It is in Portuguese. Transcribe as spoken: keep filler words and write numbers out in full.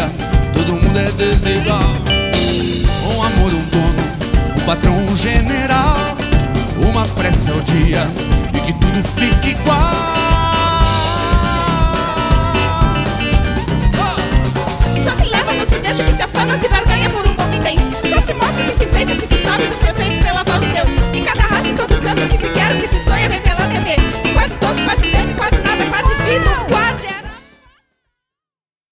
dia todo mundo é desigual. Um amor, um dono, um patrão, um general, uma pressa ao dia e que tudo fique igual.